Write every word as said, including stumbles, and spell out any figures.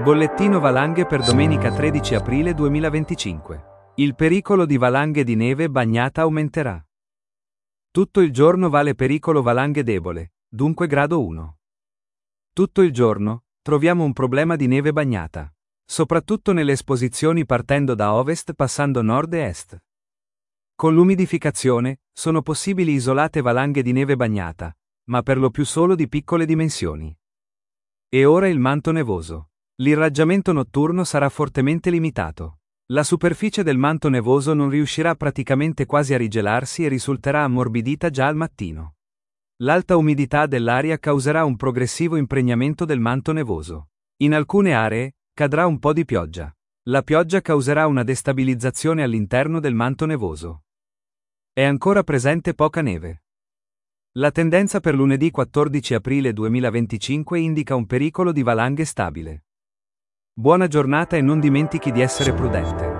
Bollettino valanghe per domenica tredici aprile duemilaventicinque. Il pericolo di valanghe di neve bagnata aumenterà. Tutto il giorno vale pericolo valanghe debole, dunque grado uno. Tutto il giorno troviamo un problema di neve bagnata, soprattutto nelle esposizioni partendo da ovest passando nord e est. Con l'umidificazione sono possibili isolate valanghe di neve bagnata, ma per lo più solo di piccole dimensioni. E ora il manto nevoso. L'irraggiamento notturno sarà fortemente limitato. La superficie del manto nevoso non riuscirà praticamente quasi a rigelarsi e risulterà ammorbidita già al mattino. L'alta umidità dell'aria causerà un progressivo impregnamento del manto nevoso. In alcune aree cadrà un po' di pioggia. La pioggia causerà una destabilizzazione all'interno del manto nevoso. È ancora presente poca neve. La tendenza per lunedì quattordici aprile duemilaventicinque indica un pericolo di valanghe stabile. Buona giornata e non dimentichi di essere prudente.